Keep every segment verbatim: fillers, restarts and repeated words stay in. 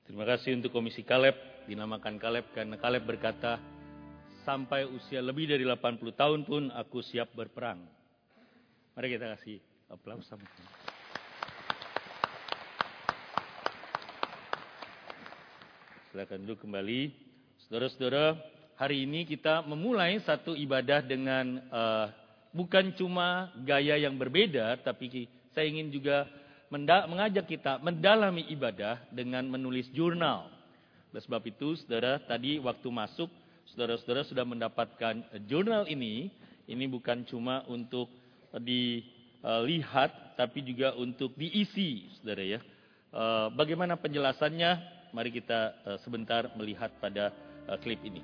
Terima kasih untuk Komisi Kaleb, dinamakan Kaleb karena Kaleb berkata, sampai usia lebih dari delapan puluh tahun pun aku siap berperang. Mari kita kasih aplaus sama-sama. Silakan duduk kembali. Saudara-saudara, hari ini kita memulai satu ibadah dengan uh, bukan cuma gaya yang berbeda, tapi saya ingin juga menda- mengajak kita mendalami ibadah dengan menulis jurnal. Oleh sebab itu, saudara, tadi waktu masuk, saudara-saudara sudah mendapatkan jurnal ini. Ini bukan cuma untuk dilihat, tapi juga untuk diisi, saudara ya. Uh, bagaimana penjelasannya? Mari kita uh, sebentar melihat pada uh, klip ini.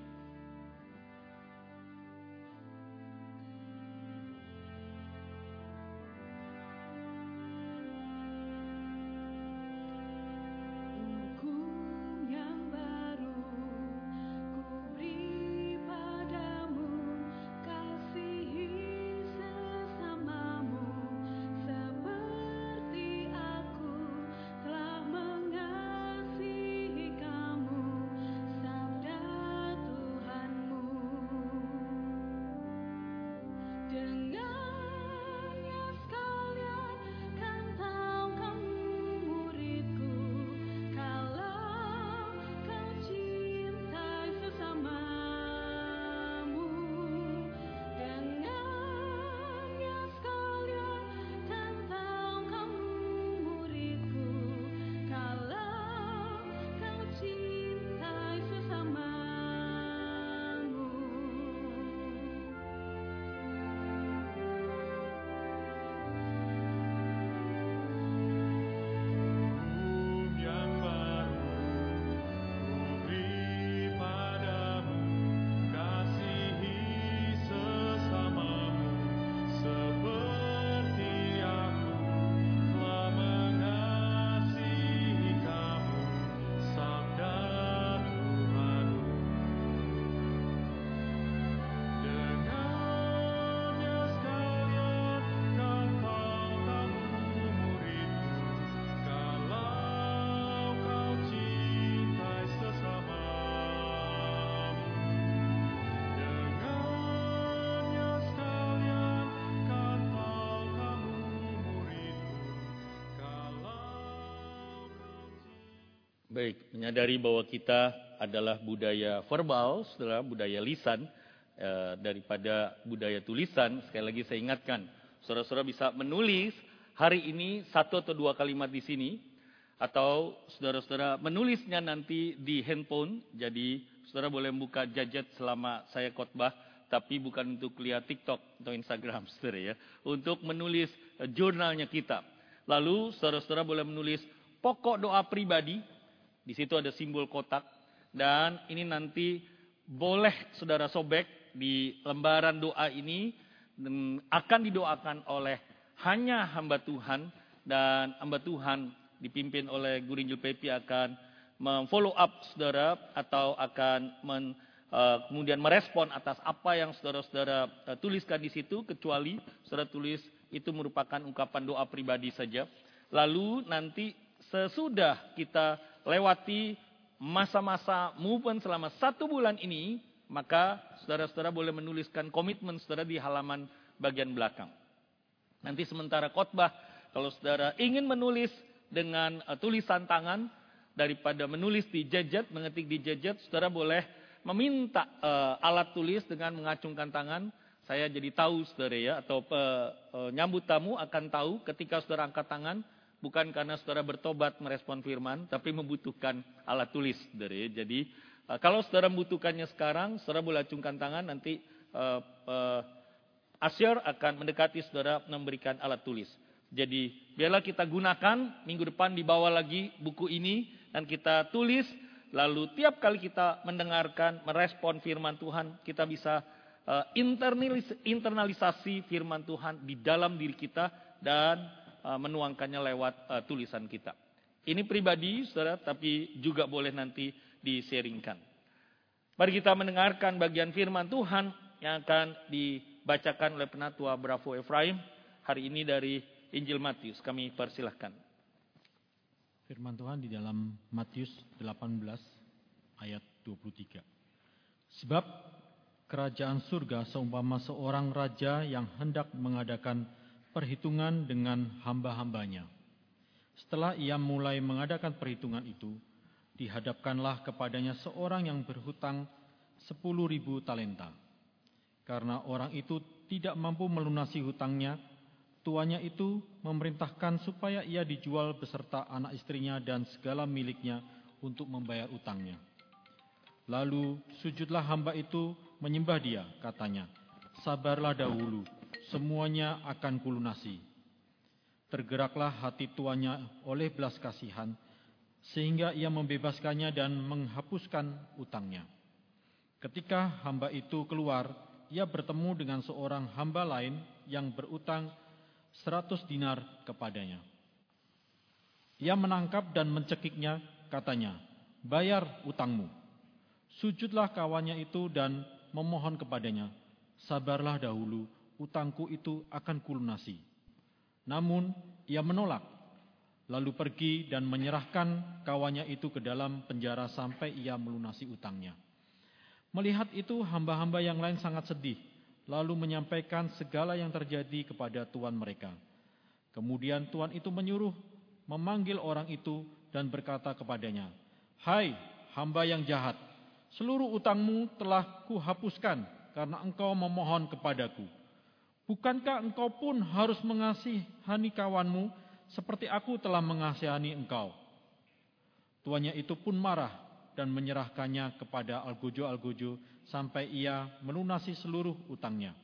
Baik, menyadari bahwa kita adalah budaya verbal, saudara, budaya lisan, eh, daripada budaya tulisan. Sekali lagi saya ingatkan, saudara-saudara bisa menulis hari ini satu atau dua kalimat di sini, atau saudara-saudara menulisnya nanti di handphone. Jadi saudara boleh membuka gadget selama saya khotbah, tapi bukan untuk lihat TikTok atau Instagram, saudara ya. Untuk menulis eh, jurnalnya kita. Lalu saudara-saudara boleh menulis pokok doa pribadi. Di situ ada simbol kotak, dan ini nanti boleh saudara sobek di lembaran doa ini, dan akan didoakan oleh hanya hamba Tuhan, dan hamba Tuhan dipimpin oleh Guru Injil Pepi akan memfollow up saudara, atau akan men, uh, kemudian merespon atas apa yang saudara-saudara uh, tuliskan di situ, kecuali saudara tulis itu merupakan ungkapan doa pribadi saja. Lalu nanti sesudah kita lewati masa-masa movement selama satu bulan ini, maka saudara-saudara boleh menuliskan komitmen saudara di halaman bagian belakang. Nanti sementara khotbah, kalau saudara ingin menulis dengan uh, tulisan tangan, daripada menulis di gadget, mengetik di gadget, saudara boleh meminta uh, alat tulis dengan mengacungkan tangan. Saya jadi tahu saudara ya, atau uh, uh, nyambut tamu akan tahu ketika saudara angkat tangan, bukan karena saudara bertobat merespon firman, tapi membutuhkan alat tulis, saudara ya. Jadi uh, kalau saudara membutuhkannya sekarang, saudara boleh acungkan tangan, nanti uh, uh, Asyar akan mendekati saudara memberikan alat tulis. Jadi biarlah kita gunakan, minggu depan dibawa lagi buku ini, dan kita tulis, lalu tiap kali kita mendengarkan, merespon firman Tuhan, kita bisa uh, internalis, internalisasi firman Tuhan di dalam diri kita, dan uh, menuangkannya lewat uh, tulisan kita. Ini pribadi saudara, tapi juga boleh nanti di-sharingkan. Mari kita mendengarkan bagian firman Tuhan yang akan dibacakan oleh Penatua Bravo Efraim hari ini dari Injil Matius. Kami persilahkan. Firman Tuhan di dalam Matius delapan belas ayat dua puluh tiga. Sebab kerajaan surga seumpama seorang raja yang hendak mengadakan perhitungan dengan hamba-hambanya. Setelah ia mulai mengadakan perhitungan itu, dihadapkanlah kepadanya seorang yang berhutang sepuluh ribu talenta. Karena orang itu tidak mampu melunasi hutangnya, tuannya itu memerintahkan supaya ia dijual beserta anak istrinya dan segala miliknya untuk membayar utangnya. Lalu sujudlah hamba itu menyembah dia, katanya, sabarlah dahulu, semuanya akan kulunasi. Tergeraklah hati tuannya oleh belas kasihan, sehingga ia membebaskannya dan menghapuskan utangnya. Ketika hamba itu keluar, ia bertemu dengan seorang hamba lain yang berutang seratus dinar kepadanya. Ia menangkap dan mencekiknya, katanya, bayar utangmu. Sujudlah kawannya itu dan memohon kepadanya, sabarlah dahulu, utangku itu akan kulunasi. Namun ia menolak, lalu pergi dan menyerahkan kawannya itu ke dalam penjara sampai ia melunasi utangnya. Melihat itu hamba-hamba yang lain sangat sedih, lalu menyampaikan segala yang terjadi kepada tuan mereka. Kemudian tuan itu menyuruh memanggil orang itu dan berkata kepadanya, hai hamba yang jahat, seluruh utangmu telah kuhapuskan karena engkau memohon kepadaku. Bukankah engkau pun harus mengasihani kawanmu seperti aku telah mengasihani engkau? Tuannya itu pun marah dan menyerahkannya kepada algojo-algojo sampai ia melunasi seluruh utangnya.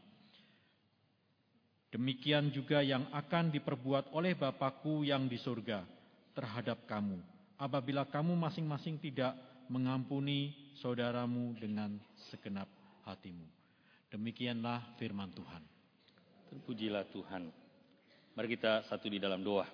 Demikian juga yang akan diperbuat oleh Bapakku yang di surga terhadap kamu, apabila kamu masing-masing tidak mengampuni saudaramu dengan segenap hatimu. Demikianlah firman Tuhan. Terpujilah Tuhan. Mari kita satu di dalam doa.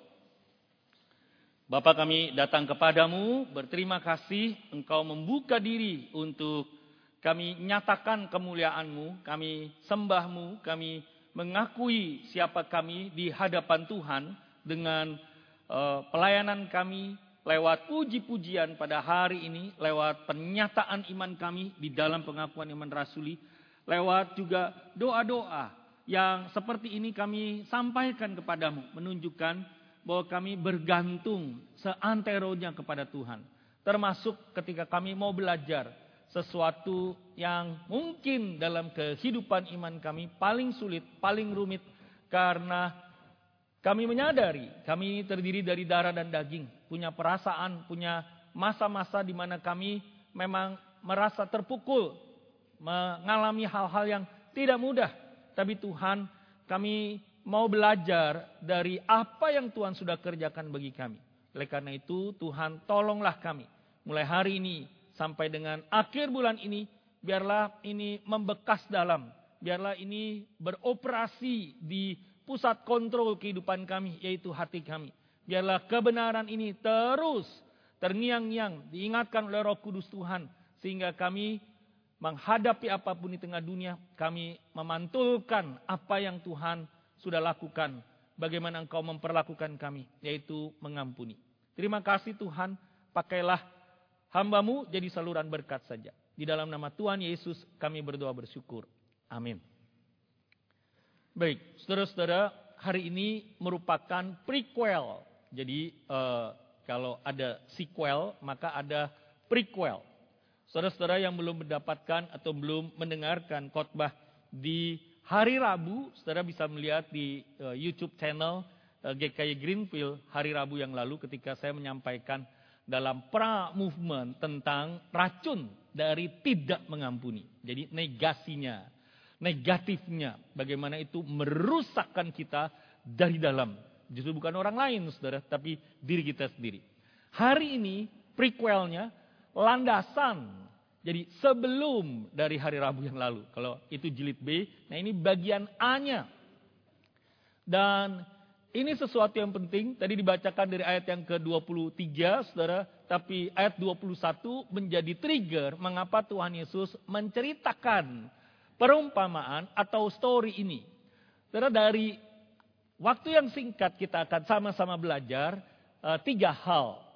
Bapa, kami datang kepadamu, berterima kasih Engkau membuka diri untuk kami nyatakan kemuliaan-Mu, kami sembah-Mu, kami mengakui siapa kami di hadapan Tuhan dengan uh, pelayanan kami lewat puji-pujian pada hari ini, lewat pernyataan iman kami di dalam pengakuan iman rasuli, lewat juga doa-doa yang seperti ini kami sampaikan kepadamu, menunjukkan bahwa kami bergantung seanteronya kepada Tuhan. Termasuk ketika kami mau belajar sesuatu yang mungkin dalam kehidupan iman kami paling sulit, paling rumit. Karena kami menyadari kami terdiri dari darah dan daging. Punya perasaan, punya masa-masa di mana kami memang merasa terpukul. Mengalami hal-hal yang tidak mudah. Tapi Tuhan, kami mau belajar dari apa yang Tuhan sudah kerjakan bagi kami. Oleh karena itu, Tuhan tolonglah kami. Mulai hari ini sampai dengan akhir bulan ini, biarlah ini membekas dalam. Biarlah ini beroperasi di pusat kontrol kehidupan kami, yaitu hati kami. Biarlah kebenaran ini terus terngiang-ngiang, diingatkan oleh Roh Kudus Tuhan. Sehingga kami menghadapi apapun di tengah dunia, kami memantulkan apa yang Tuhan sudah lakukan. Bagaimana Engkau memperlakukan kami, yaitu mengampuni. Terima kasih Tuhan, pakailah hamba-Mu jadi saluran berkat saja. Di dalam nama Tuhan Yesus kami berdoa bersyukur. Amin. Baik, saudara-saudara, hari ini merupakan prequel. Jadi eh, kalau ada sequel, maka ada prequel. Saudara-saudara yang belum mendapatkan atau belum mendengarkan khotbah di hari Rabu, saudara bisa melihat di uh, YouTube channel uh, G K I Greenfield hari Rabu yang lalu ketika saya menyampaikan dalam pra-movement tentang racun dari tidak mengampuni. Jadi negasinya, negatifnya, bagaimana itu merusakkan kita dari dalam. Justru bukan orang lain, saudara, tapi diri kita sendiri. Hari ini prequelnya, landasan. Jadi sebelum dari hari Rabu yang lalu. Kalau itu jilid B, nah ini bagian A-nya. Dan ini sesuatu yang penting. Tadi dibacakan dari ayat yang ke dua puluh tiga, saudara. Tapi ayat dua puluh satu menjadi trigger mengapa Tuhan Yesus menceritakan perumpamaan atau story ini. Saudara, dari waktu yang singkat kita akan sama-sama belajar uh, tiga hal.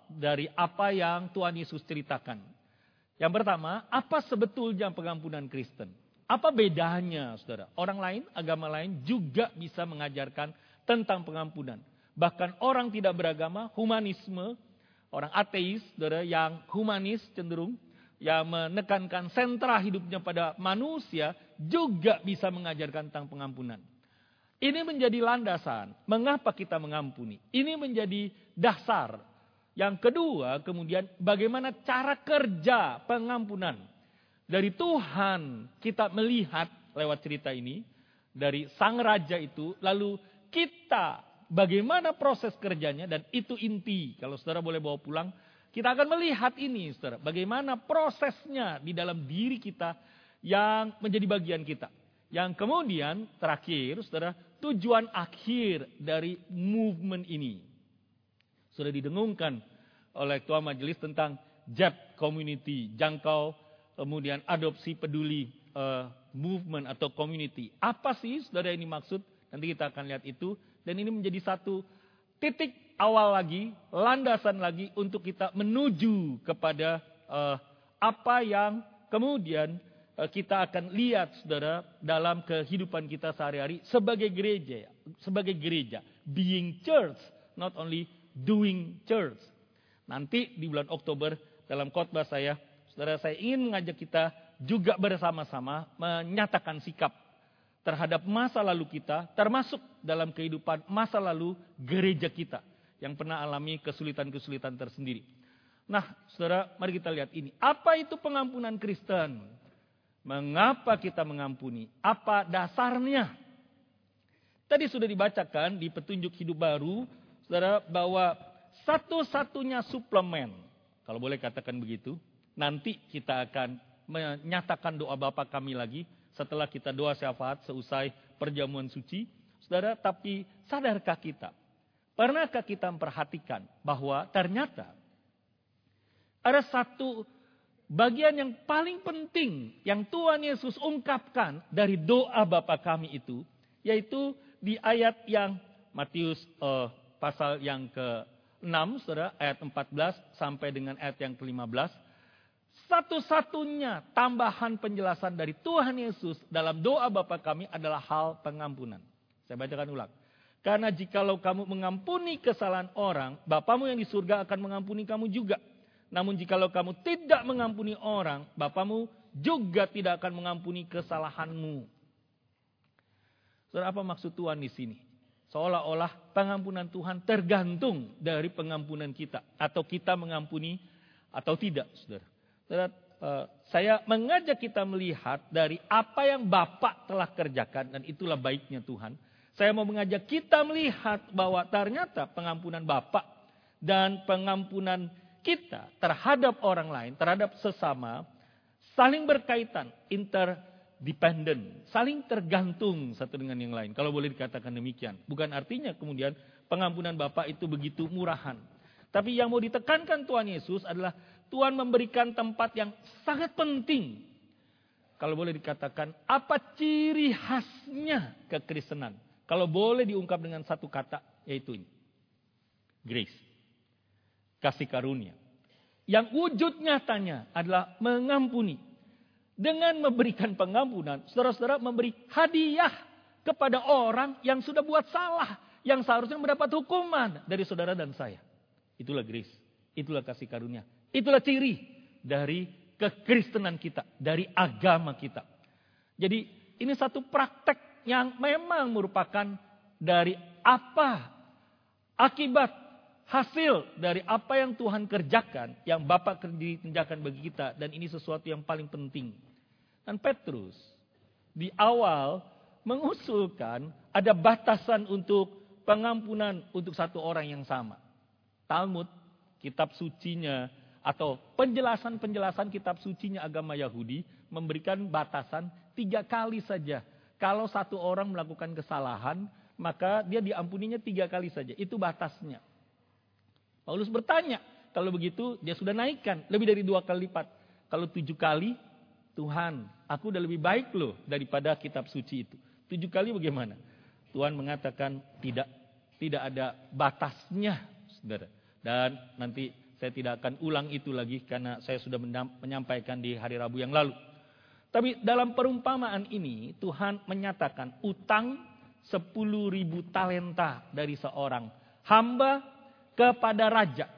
dari apa yang Tuhan Yesus ceritakan. Yang pertama, apa sebetulnya pengampunan Kristen? Apa bedanya, saudara? Orang lain, agama lain juga bisa mengajarkan tentang pengampunan. Bahkan orang tidak beragama, humanisme, orang ateis, saudara, yang humanis cenderung, yang menekankan sentra hidupnya pada manusia, juga bisa mengajarkan tentang pengampunan. Ini menjadi landasan, mengapa kita mengampuni. Ini menjadi dasar. Yang kedua, kemudian bagaimana cara kerja pengampunan. Dari Tuhan kita melihat lewat cerita ini, dari sang raja itu, lalu kita bagaimana proses kerjanya, dan itu inti. Kalau saudara boleh bawa pulang, kita akan melihat ini, saudara. Bagaimana prosesnya di dalam diri kita yang menjadi bagian kita. Yang kemudian terakhir, saudara, tujuan akhir dari movement ini. Sudah didengungkan oleh Ketua Majelis tentang J E P Community, jangkau, kemudian adopsi peduli uh, movement atau community. Apa sih, saudara, ini maksud? Nanti kita akan lihat itu. Dan ini menjadi satu titik awal lagi, landasan lagi untuk kita menuju kepada uh, apa yang kemudian kita akan lihat, saudara, dalam kehidupan kita sehari-hari sebagai gereja, sebagai gereja, being church, not only doing church. Nanti di bulan Oktober dalam khotbah saya, saudara, saya ingin mengajak kita juga bersama-sama menyatakan sikap terhadap masa lalu kita, termasuk dalam kehidupan masa lalu gereja kita yang pernah alami kesulitan-kesulitan tersendiri. Nah, saudara, mari kita lihat ini. Apa itu pengampunan Kristen? Mengapa kita mengampuni? Apa dasarnya? Tadi sudah dibacakan di petunjuk hidup baru, saudara, bahwa satu-satunya suplemen, kalau boleh katakan begitu, nanti kita akan menyatakan doa Bapa kami lagi, setelah kita doa syafaat seusai perjamuan suci. Saudara, tapi sadarkah kita? Pernahkah kita memperhatikan bahwa ternyata ada satu bagian yang paling penting yang Tuhan Yesus ungkapkan dari doa Bapa kami itu, yaitu di ayat yang Matius uh, pasal yang ke enam, saudara, ayat empat belas sampai dengan ayat yang ke lima belas. Satu-satunya tambahan penjelasan dari Tuhan Yesus dalam doa Bapa kami adalah hal pengampunan. Saya bacakan ulang. Karena jikalau kamu mengampuni kesalahan orang, Bapamu yang di surga akan mengampuni kamu juga. Namun jikalau kamu tidak mengampuni orang, Bapamu juga tidak akan mengampuni kesalahanmu. Saudara, apa maksud Tuhan di sini? Seolah-olah pengampunan Tuhan tergantung dari pengampunan kita. Atau kita mengampuni atau tidak, saudara. Saudara, eh, saya mengajak kita melihat dari apa yang Bapa telah kerjakan, dan itulah baiknya Tuhan. Saya mau mengajak kita melihat bahwa ternyata pengampunan Bapa dan pengampunan kita terhadap orang lain, terhadap sesama, saling berkaitan, interdependent, saling tergantung satu dengan yang lain. Kalau boleh dikatakan demikian. Bukan artinya kemudian pengampunan Bapa itu begitu murahan. Tapi yang mau ditekankan Tuhan Yesus adalah Tuhan memberikan tempat yang sangat penting. Kalau boleh dikatakan, apa ciri khasnya kekristenan? Kalau boleh diungkap dengan satu kata, yaitu ini. Grace. Kasih karunia. Yang wujud nyatanya adalah mengampuni. Dengan memberikan pengampunan, saudara-saudara memberi hadiah kepada orang yang sudah buat salah. Yang seharusnya mendapat hukuman dari saudara dan saya. Itulah grace. Itulah kasih karunia. Itulah ciri dari kekristenan kita. Dari agama kita. Jadi ini satu praktek yang memang merupakan dari apa akibat hasil dari apa yang Tuhan kerjakan, yang Bapa kerjakan bagi kita, dan ini sesuatu yang paling penting. Dan Petrus di awal mengusulkan ada batasan untuk pengampunan untuk satu orang yang sama. Talmud, kitab sucinya atau penjelasan-penjelasan kitab sucinya agama Yahudi memberikan batasan tiga kali saja. Kalau satu orang melakukan kesalahan, maka dia diampuninya tiga kali saja. Itu batasnya. Paulus bertanya, kalau begitu dia sudah naikkan lebih dari dua kali lipat. Kalau tujuh kali, Tuhan, aku udah lebih baik loh daripada kitab suci itu. Tujuh kali bagaimana? Tuhan mengatakan tidak, tidak ada batasnya, saudara. Dan nanti Saya tidak akan ulang itu lagi karena saya sudah menyampaikan di hari Rabu yang lalu. Tapi dalam perumpamaan ini Tuhan menyatakan utang sepuluh ribu talenta dari seorang hamba kepada raja.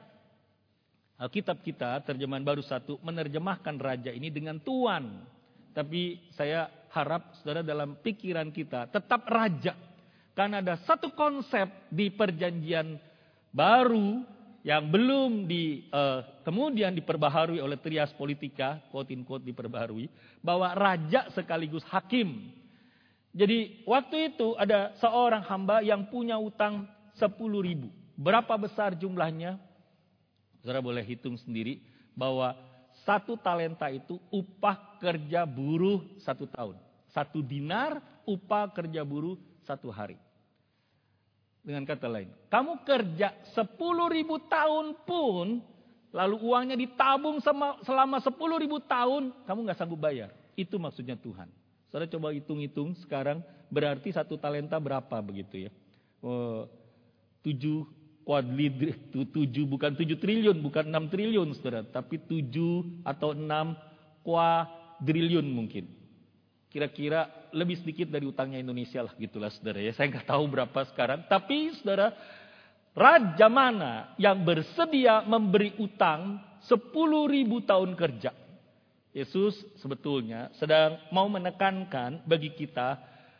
Alkitab kita terjemahan baru satu menerjemahkan raja ini dengan tuan. Tapi saya harap saudara dalam pikiran kita tetap raja. Karena ada satu konsep di perjanjian baru yang belum di uh, kemudian diperbaharui oleh Trias Politica, quote in quote diperbaharui, bahwa raja sekaligus hakim. Jadi waktu itu ada seorang hamba yang punya utang sepuluh ribu. Berapa besar jumlahnya? Saudara boleh hitung sendiri bahwa satu talenta itu upah kerja buruh satu tahun. Satu dinar upah kerja buruh satu hari. Dengan kata lain, kamu kerja sepuluh ribu tahun pun, lalu uangnya ditabung selama sepuluh ribu tahun, kamu gak sanggup bayar. Itu maksudnya Tuhan. Saudara coba hitung-hitung sekarang, berarti satu talenta berapa begitu ya. Oh, tujuh kuadri, tujuh bukan tujuh triliun, bukan enam triliun saudara, tapi tujuh atau enam kuadriliun mungkin. Kira-kira lebih sedikit dari utangnya Indonesia lah gitulah saudara ya. Saya nggak tahu berapa sekarang, tapi saudara, raja mana yang bersedia memberi utang sepuluh ribu tahun kerja? Yesus sebetulnya sedang mau menekankan bagi kita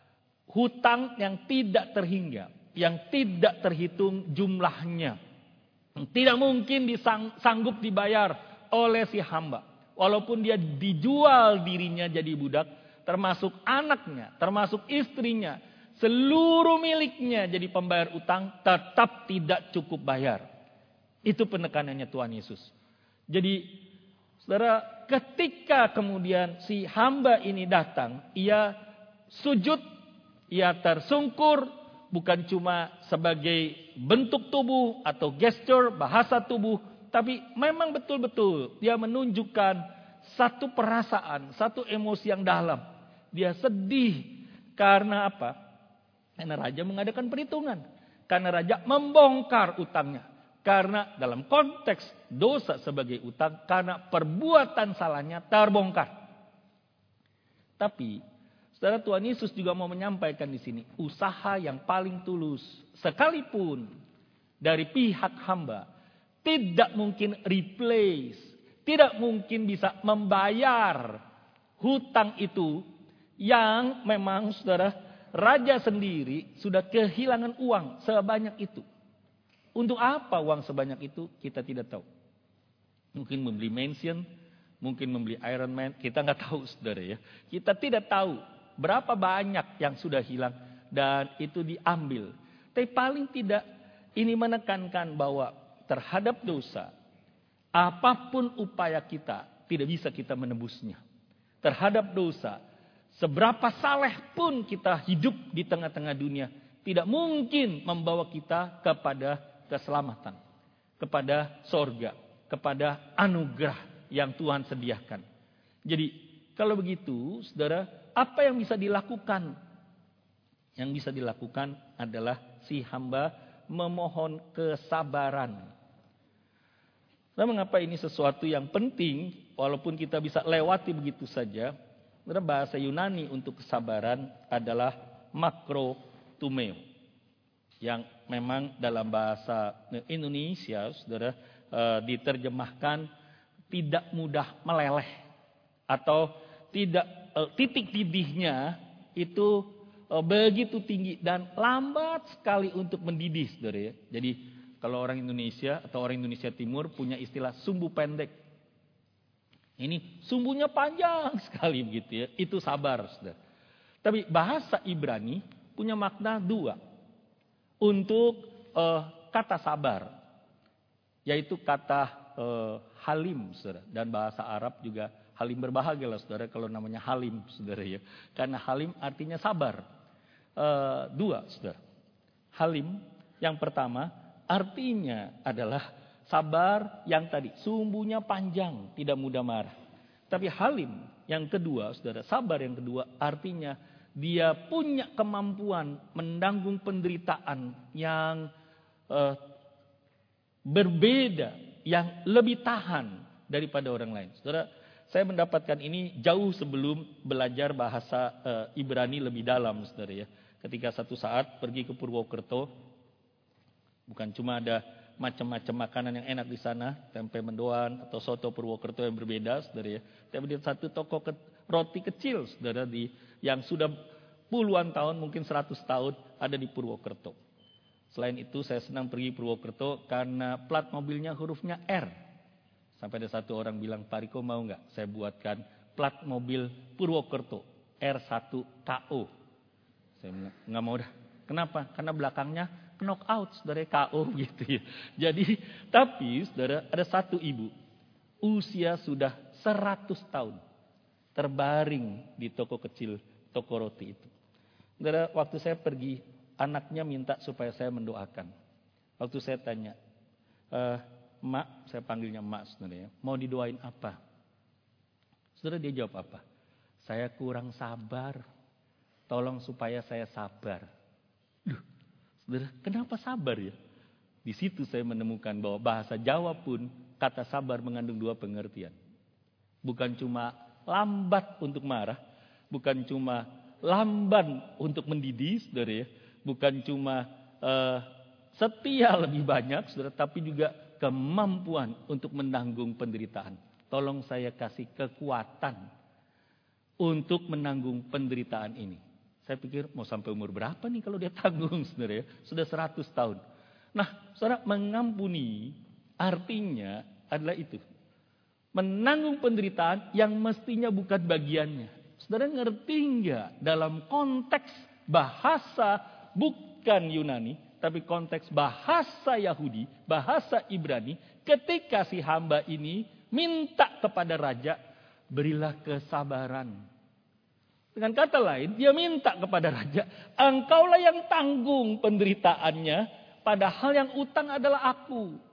hutang yang tidak terhingga, yang tidak terhitung jumlahnya. Tidak mungkin disanggup dibayar oleh si hamba. Walaupun dia dijual dirinya jadi budak, termasuk anaknya, termasuk istrinya, seluruh miliknya jadi pembayar utang, tetap tidak cukup bayar. Itu penekanannya Tuhan Yesus. Jadi saudara, ketika kemudian si hamba ini datang, ia sujud, ia tersungkur, bukan cuma sebagai bentuk tubuh atau gesture, bahasa tubuh, tapi memang betul-betul dia menunjukkan satu perasaan, satu emosi yang dalam. Dia sedih karena apa? Karena raja mengadakan perhitungan. Karena raja membongkar utangnya. Karena dalam konteks dosa sebagai utang, karena perbuatan salahnya terbongkar. Tapi saudara, Tuhan Yesus juga mau menyampaikan di sini usaha yang paling tulus sekalipun dari pihak hamba tidak mungkin replace, tidak mungkin bisa membayar hutang itu yang memang saudara raja sendiri sudah kehilangan uang sebanyak itu. Untuk apa uang sebanyak itu kita tidak tahu. Mungkin membeli mansion, mungkin membeli Iron Man, kita nggak tahu saudara ya. Kita tidak tahu berapa banyak yang sudah hilang dan itu diambil. Tapi paling tidak ini menekankan bahwa terhadap dosa, apapun upaya kita tidak bisa kita menebusnya. Terhadap dosa, seberapa saleh pun kita hidup di tengah-tengah dunia, tidak mungkin membawa kita kepada keselamatan, kepada sorga, kepada anugerah yang Tuhan sediakan. Jadi kalau begitu saudara, apa yang bisa dilakukan? Yang bisa dilakukan adalah si hamba memohon kesabaran. Nah, mengapa ini sesuatu yang penting walaupun kita bisa lewati begitu saja? Saudara, bahasa Yunani untuk kesabaran adalah makrotumeo. Yang memang dalam bahasa Indonesia saudara diterjemahkan tidak mudah meleleh atau tidak titik didihnya itu begitu tinggi dan lambat sekali untuk mendidih saudara ya. Jadi kalau orang Indonesia atau orang Indonesia Timur punya istilah sumbu pendek. Ini sumbunya panjang sekali begitu ya. Itu sabar saudara. Tapi bahasa Ibrani punya makna dua untuk uh, kata sabar, yaitu kata uh, halim saudara. Dan bahasa Arab juga halim berbahagia lah saudara kalau namanya halim saudara ya. Karena halim artinya sabar. Uh, dua saudara. Halim yang pertama artinya adalah sabar yang tadi sumbunya panjang, tidak mudah marah. Tapi halim yang kedua saudara, sabar yang kedua artinya dia punya kemampuan menanggung penderitaan yang uh, berbeda yang lebih tahan daripada orang lain. Saudara, saya mendapatkan ini jauh sebelum belajar bahasa e, Ibrani lebih dalam, saudara ya. Ketika satu saat pergi ke Purwokerto, bukan cuma ada macam-macam makanan yang enak di sana, tempe mendoan atau soto Purwokerto yang berbeda, saudara ya. Tapi di satu toko ke, roti kecil, saudara, di yang sudah puluhan tahun, mungkin seratus tahun ada di Purwokerto. Selain itu saya senang pergi Purwokerto karena plat mobilnya hurufnya R. Sampai ada satu orang bilang, Pak Riko mau nggak saya buatkan plat mobil Purwokerto R satu K O. Saya bilang, nggak mau dah. Kenapa? Karena belakangnya knockout, saudara, K O gitu ya. Jadi, tapi saudara, ada satu ibu, usia sudah seratus tahun, terbaring di toko kecil, toko roti itu. Saudara, waktu saya pergi, anaknya minta supaya saya mendoakan. Waktu saya tanya, e, Mak, saya panggilnya Mak, saudara ya, mau didoain apa? Saudara, dia jawab apa? Saya kurang sabar. Tolong supaya saya sabar. Duh, saudara, kenapa sabar ya? Di situ saya menemukan bahwa bahasa Jawa pun kata sabar mengandung dua pengertian. Bukan cuma lambat untuk marah, bukan cuma lamban untuk mendidih, saudara ya, bukan cuma uh, setia lebih banyak, saudara, tapi juga kemampuan untuk menanggung penderitaan. Tolong saya kasih kekuatan untuk menanggung penderitaan ini. Saya pikir mau sampai umur berapa nih kalau dia tanggung, saudara ya? Sudah seratus tahun. Nah, saudara, mengampuni artinya adalah itu. Menanggung penderitaan yang mestinya bukan bagiannya. Saudara ngerti nggak dalam konteks bahasa bukan Yunani, tapi konteks bahasa Yahudi, bahasa Ibrani, ketika si hamba ini minta kepada raja, berilah kesabaran. Dengan kata lain, dia minta kepada raja, engkaulah yang tanggung penderitaannya, padahal yang utang adalah aku.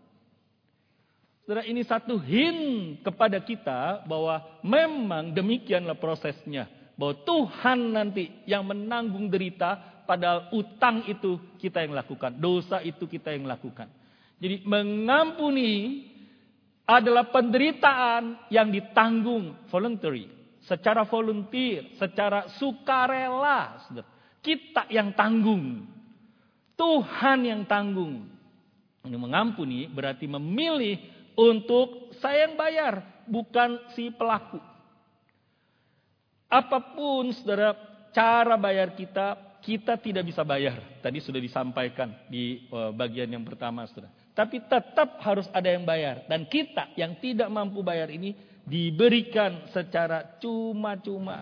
Saudara, ini satu hint kepada kita bahwa memang demikianlah prosesnya. Bahwa Tuhan nanti yang menanggung derita, padahal utang itu kita yang lakukan. Dosa itu kita yang lakukan. Jadi mengampuni adalah penderitaan yang ditanggung voluntary. Secara volunteer, secara sukarela. Kita yang tanggung. Tuhan yang tanggung. Ini mengampuni berarti memilih untuk saya yang bayar, bukan si pelaku. Apapun saudara cara bayar kita, kita tidak bisa bayar. Tadi sudah disampaikan di bagian yang pertama, saudara. Tapi tetap harus ada yang bayar. Dan kita yang tidak mampu bayar ini diberikan secara cuma-cuma.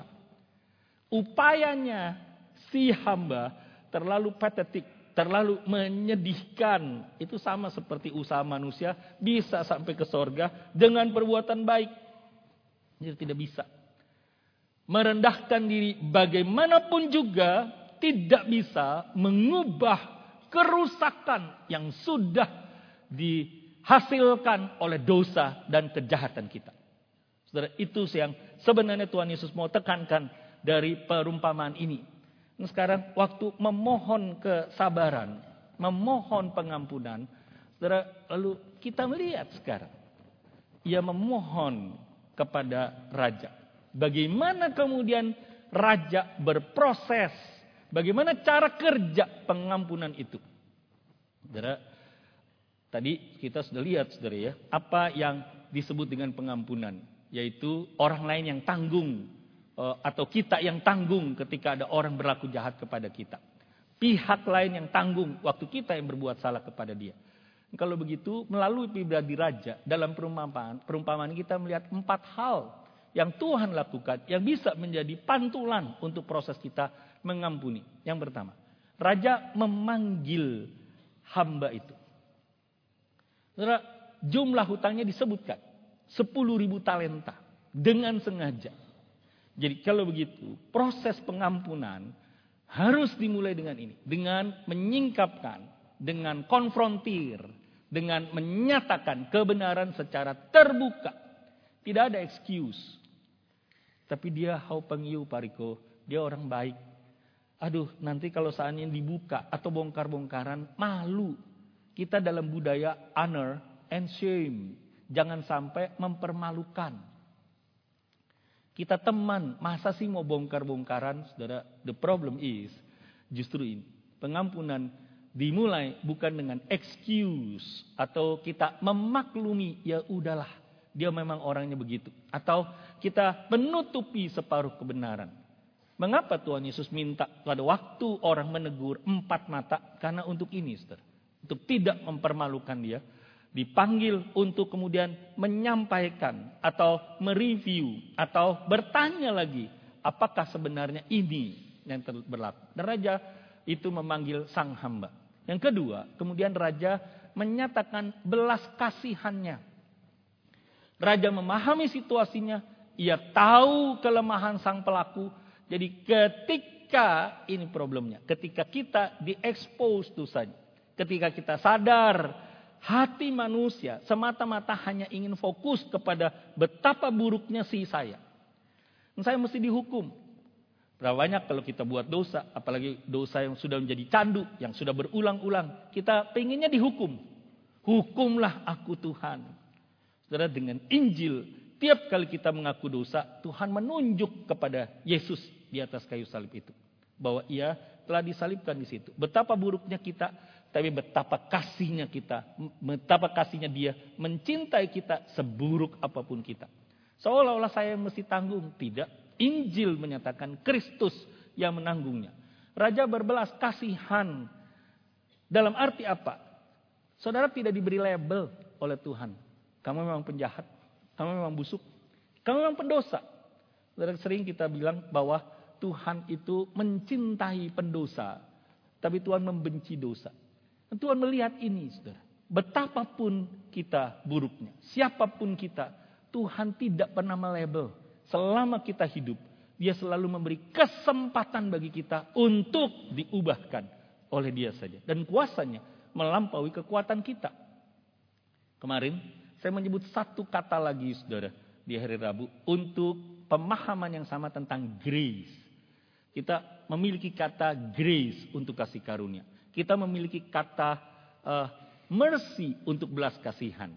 Upayanya si hamba terlalu patetik, terlalu menyedihkan. Itu sama seperti usaha manusia bisa sampai ke sorga dengan perbuatan baik. Jadi tidak bisa. Merendahkan diri bagaimanapun juga tidak bisa mengubah kerusakan yang sudah dihasilkan oleh dosa dan kejahatan kita. Saudara, itu yang sebenarnya Tuhan Yesus mau tekankan dari perumpamaan ini. Nah, sekarang waktu memohon kesabaran, memohon pengampunan, saudara, lalu kita melihat sekarang ia memohon kepada raja. Bagaimana kemudian raja berproses? Bagaimana cara kerja pengampunan itu? Saudara, tadi kita sudah lihat, saudara ya, apa yang disebut dengan pengampunan, yaitu orang lain yang tanggung atau kita yang tanggung ketika ada orang berlaku jahat kepada kita. Pihak lain yang tanggung waktu kita yang berbuat salah kepada dia. Kalau begitu, melalui pribadi raja dalam perumpamaan, perumpamaan kita melihat empat hal yang Tuhan lakukan yang bisa menjadi pantulan untuk proses kita mengampuni. Yang pertama, raja memanggil hamba itu. Saudara, jumlah hutangnya disebutkan sepuluh ribu talenta dengan sengaja. Jadi kalau begitu, proses pengampunan harus dimulai dengan ini. Dengan menyingkapkan, dengan konfrontir, dengan menyatakan kebenaran secara terbuka. Tidak ada excuse. Tapi dia hau pengiu pariko, dia orang baik. Aduh, nanti kalau seandainya dibuka atau bongkar-bongkaran, malu. Kita dalam budaya honor, and shame. Jangan sampai mempermalukan. Kita teman, masa sih mau bongkar-bongkaran? Saudara, the problem is, justru ini. Pengampunan dimulai bukan dengan excuse. Atau kita memaklumi, ya udahlah, dia memang orangnya begitu. Atau kita menutupi separuh kebenaran. Mengapa Tuhan Yesus minta pada waktu orang menegur empat mata? Karena untuk ini, saudara. Untuk tidak mempermalukan dia. Dipanggil untuk kemudian menyampaikan atau mereview atau bertanya lagi. Apakah sebenarnya ini yang berlaku? Dan raja itu memanggil sang hamba. Yang kedua, kemudian raja menyatakan belas kasihannya. Raja memahami situasinya. Ia tahu kelemahan sang pelaku. Jadi ketika ini problemnya, ketika kita diekspos dosanya, ketika kita sadar hati manusia semata-mata hanya ingin fokus kepada betapa buruknya si saya. Saya mesti dihukum. Berapa banyak kalau kita buat dosa, apalagi dosa yang sudah menjadi candu, yang sudah berulang-ulang, kita pengennya dihukum. Hukumlah aku Tuhan. Saudara, dengan Injil, tiap kali kita mengaku dosa, Tuhan menunjuk kepada Yesus di atas kayu salib itu. Bahwa ia telah disalibkan di situ. Betapa buruknya kita, tapi betapa kasihnya kita. Betapa kasihnya dia mencintai kita seburuk apapun kita. Seolah-olah saya yang mesti tanggung. Tidak. Injil menyatakan Kristus yang menanggungnya. Raja berbelas kasihan. Dalam arti apa? Saudara tidak diberi label oleh Tuhan. Kamu memang penjahat. Kamu memang busuk. Kamu memang pendosa. Saudara, sering kita bilang bahwa Tuhan itu mencintai pendosa. Tapi Tuhan membenci dosa. Dan Tuhan melihat ini, saudara. Betapapun kita buruknya. Siapapun kita. Tuhan tidak pernah melabel. Selama kita hidup. Dia selalu memberi kesempatan bagi kita untuk diubahkan oleh dia saja. Dan kuasanya melampaui kekuatan kita. Kemarin saya menyebut satu kata lagi, saudara, di hari Rabu. Untuk pemahaman yang sama tentang grace. Kita memiliki kata grace untuk kasih karunia. Kita memiliki kata uh, mercy untuk belas kasihan.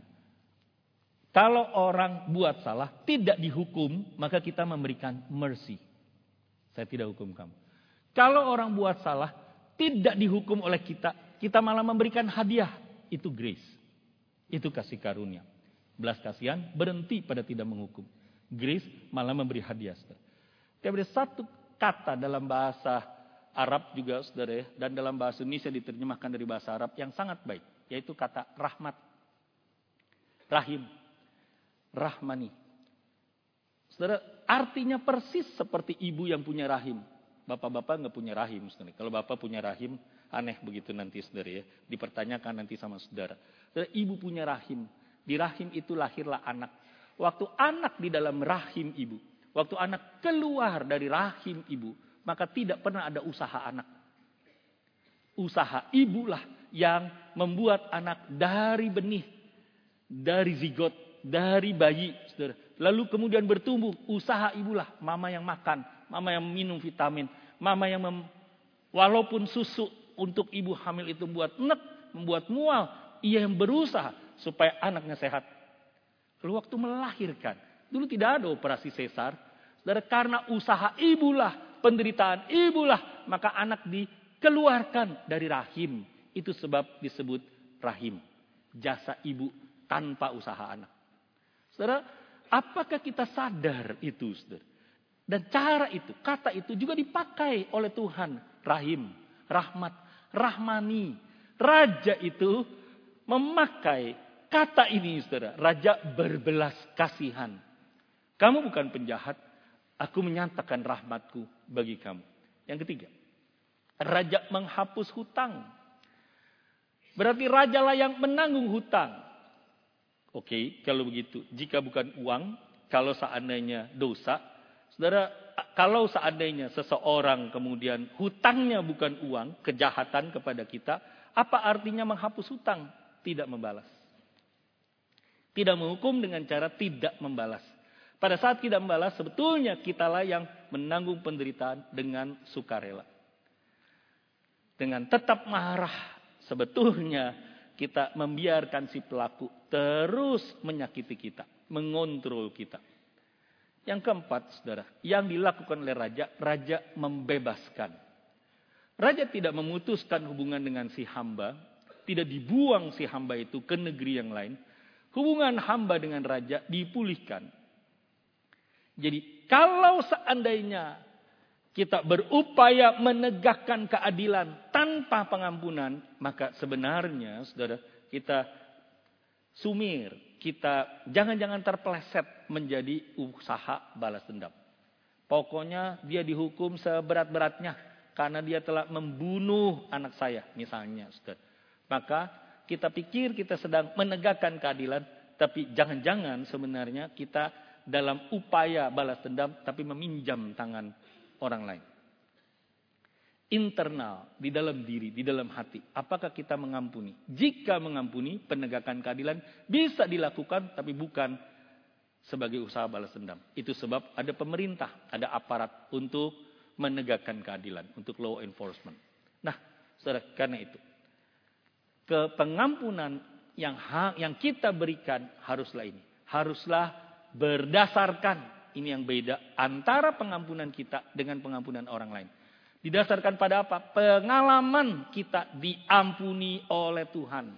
Kalau orang buat salah, tidak dihukum, maka kita memberikan mercy. Saya tidak hukum kamu. Kalau orang buat salah, tidak dihukum oleh kita, kita malah memberikan hadiah. Itu grace. Itu kasih karunia. Belas kasihan berhenti pada tidak menghukum. Grace malah memberi hadiah. Tapi ada satu kata dalam bahasa Arab juga, saudara ya, dan dalam bahasa Indonesia diterjemahkan dari bahasa Arab yang sangat baik, yaitu kata rahmat. Rahim. Rahmani. Saudara, artinya persis seperti ibu yang punya rahim. Bapak-bapak nggak punya rahim, saudara. Kalau bapak punya rahim, aneh begitu nanti, saudara ya. Dipertanyakan nanti sama saudara. Saudara, ibu punya rahim. Di rahim itu lahirlah anak. Waktu anak di dalam rahim ibu, waktu anak keluar dari rahim ibu, maka tidak pernah ada usaha anak. Usaha ibulah yang membuat anak dari benih, dari zigot, dari bayi. Saudara. Lalu kemudian bertumbuh, usaha ibulah. Mama yang makan, mama yang minum vitamin, mama yang mem, walaupun susu untuk ibu hamil itu membuat enek, membuat mual, ia yang berusaha supaya anaknya sehat. Lalu waktu melahirkan, dulu tidak ada operasi sesar. Saudara, karena usaha ibulah, penderitaan ibulah, maka anak dikeluarkan dari rahim. Itu sebab disebut rahim. Jasa ibu tanpa usaha anak. Saudara, apakah kita sadar itu, saudara? Dan cara itu, kata itu juga dipakai oleh Tuhan. Rahim, rahmat, rahmani. Raja itu memakai kata ini, saudara. Raja berbelas kasihan. Kamu bukan penjahat. Aku menyatakan rahmatku bagi kamu. Yang ketiga. Raja menghapus hutang. Berarti rajalah yang menanggung hutang. Oke, kalau begitu. Jika bukan uang, kalau seandainya dosa. Saudara, kalau seandainya seseorang kemudian hutangnya bukan uang, kejahatan kepada kita. Apa artinya menghapus hutang? Tidak membalas. Tidak menghukum dengan cara tidak membalas. Pada saat tidak membalas, sebetulnya kitalah yang menanggung penderitaan dengan sukarela. Dengan tetap marah, sebetulnya kita membiarkan si pelaku terus menyakiti kita, mengontrol kita. Yang keempat, saudara, yang dilakukan oleh raja, raja membebaskan. Raja tidak memutuskan hubungan dengan si hamba, tidak dibuang si hamba itu ke negeri yang lain. Hubungan hamba dengan raja dipulihkan. Jadi kalau seandainya kita berupaya menegakkan keadilan tanpa pengampunan, maka sebenarnya saudara kita sumir, kita jangan-jangan terpeleset menjadi usaha balas dendam. Pokoknya dia dihukum seberat-beratnya karena dia telah membunuh anak saya misalnya, saudara. Maka kita pikir kita sedang menegakkan keadilan, tapi jangan-jangan sebenarnya kita dalam upaya balas dendam tapi meminjam tangan orang lain. Internal, di dalam diri, di dalam hati. Apakah kita mengampuni? Jika mengampuni, penegakan keadilan bisa dilakukan tapi bukan sebagai usaha balas dendam. Itu sebab ada pemerintah, ada aparat untuk menegakkan keadilan, untuk law enforcement. Nah, saudara, karena itu ke pengampunan yang ha, yang kita berikan haruslah ini. Haruslah berdasarkan, ini yang beda antara pengampunan kita dengan pengampunan orang lain. Didasarkan pada apa? Pengalaman kita diampuni oleh Tuhan.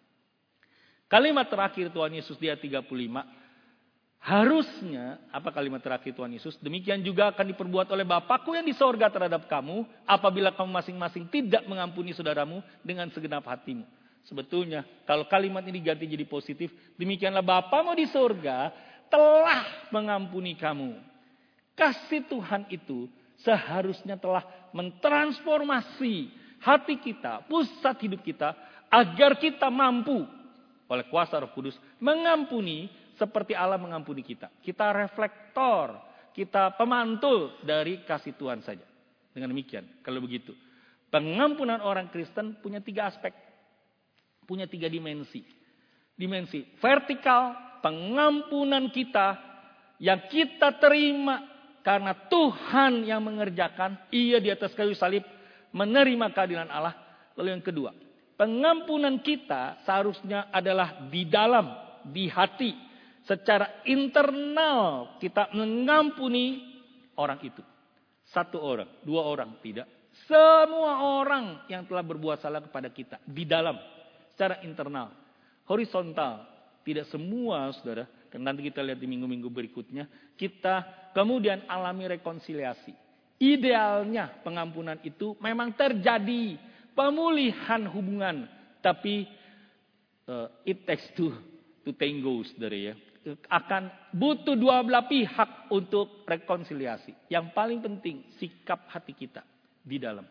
Kalimat terakhir Tuhan Yesus di ayat tiga puluh lima. Harusnya, apa kalimat terakhir Tuhan Yesus? Demikian juga akan diperbuat oleh Bapakku yang di sorga terhadap kamu, apabila kamu masing-masing tidak mengampuni saudaramu dengan segenap hatimu. Sebetulnya, kalau kalimat ini diganti jadi positif, demikianlah Bapamu di sorga telah mengampuni kamu. Kasih Tuhan itu seharusnya telah mentransformasi hati kita, pusat hidup kita, agar kita mampu oleh kuasa Roh Kudus mengampuni seperti Allah mengampuni kita. Kita reflektor, kita pemantul dari kasih Tuhan saja. Dengan demikian, kalau begitu, pengampunan orang Kristen punya tiga aspek, punya tiga dimensi. Dimensi vertikal, pengampunan kita yang kita terima karena Tuhan yang mengerjakan, ia di atas kayu salib menerima keadilan Allah. Lalu yang kedua, pengampunan kita seharusnya adalah di dalam, di hati. Secara internal kita mengampuni orang itu. Satu orang, dua orang, tidak. Semua orang yang telah berbuat salah kepada kita. Di dalam, secara internal. Horizontal, tidak semua saudara. Nanti kita lihat di minggu-minggu berikutnya. Kita kemudian alami rekonsiliasi. Idealnya pengampunan itu memang terjadi. Pemulihan hubungan. Tapi uh, it takes two to tango, saudara ya. Akan butuh dua belah pihak untuk rekonsiliasi. Yang paling penting sikap hati kita di dalam.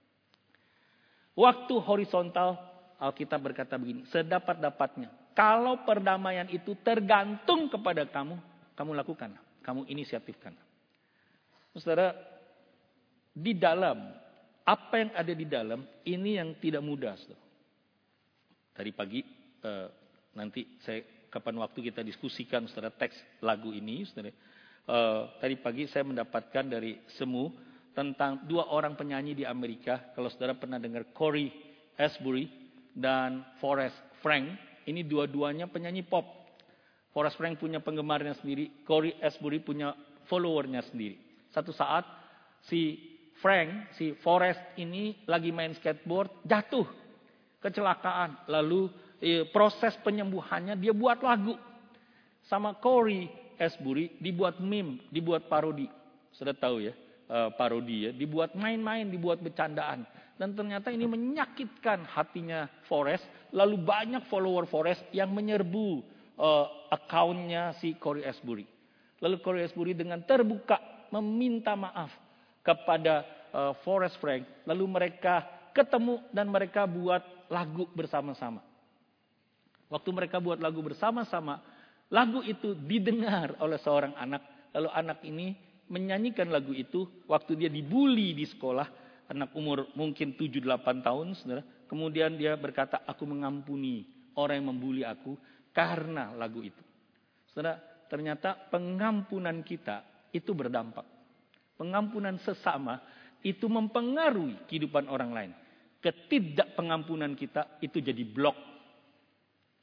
Waktu horizontal Alkitab berkata begini, sedapat-dapatnya kalau perdamaian itu tergantung kepada kamu, kamu lakukan, kamu inisiatifkan. Saudara, di dalam apa yang ada di dalam ini yang tidak mudah, saudara. Tadi pagi eh, nanti saya kapan waktu kita diskusikan saudara teks lagu ini, saudara. Uh, tadi pagi saya mendapatkan dari Semu tentang dua orang penyanyi di Amerika. Kalau saudara pernah dengar Cory Asbury dan Forrest Frank, ini dua-duanya penyanyi pop. Forrest Frank punya penggemarnya sendiri, Cory Asbury punya followernya sendiri. Satu saat si Frank, si Forrest ini lagi main skateboard, jatuh, kecelakaan, lalu proses penyembuhannya dia buat lagu. Sama Cory Asbury dibuat meme, dibuat parodi. Sudah tahu ya, uh, parodi ya, dibuat main-main, dibuat bercandaan. Dan ternyata ini menyakitkan hatinya Forrest. Lalu banyak follower Forrest yang menyerbu uh, akunnya si Cory Asbury. Lalu Cory Asbury dengan terbuka meminta maaf kepada uh, Forrest Frank. Lalu mereka ketemu dan mereka buat lagu bersama-sama. Waktu mereka buat lagu bersama-sama, lagu itu didengar oleh seorang anak. Lalu anak ini menyanyikan lagu itu waktu dia dibully di sekolah. Anak umur mungkin tujuh delapan tahun, saudara. Kemudian dia berkata, aku mengampuni orang yang membuli aku karena lagu itu. Saudara, ternyata pengampunan kita itu berdampak. Pengampunan sesama itu mempengaruhi kehidupan orang lain. Ketidakpengampunan kita itu jadi blok.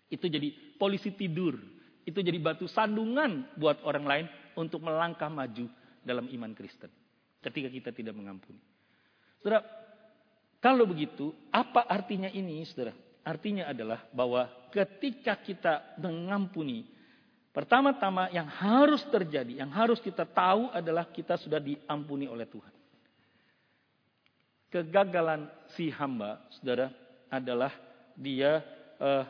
Itu jadi polisi tidur. Itu jadi batu sandungan buat orang lain untuk melangkah maju dalam iman Kristen. Ketika kita tidak mengampuni. Saudara, kalau begitu, apa artinya ini, saudara? Artinya adalah bahwa ketika kita mengampuni, pertama-tama yang harus terjadi, yang harus kita tahu adalah kita sudah diampuni oleh Tuhan. Kegagalan si hamba, saudara, adalah dia eh,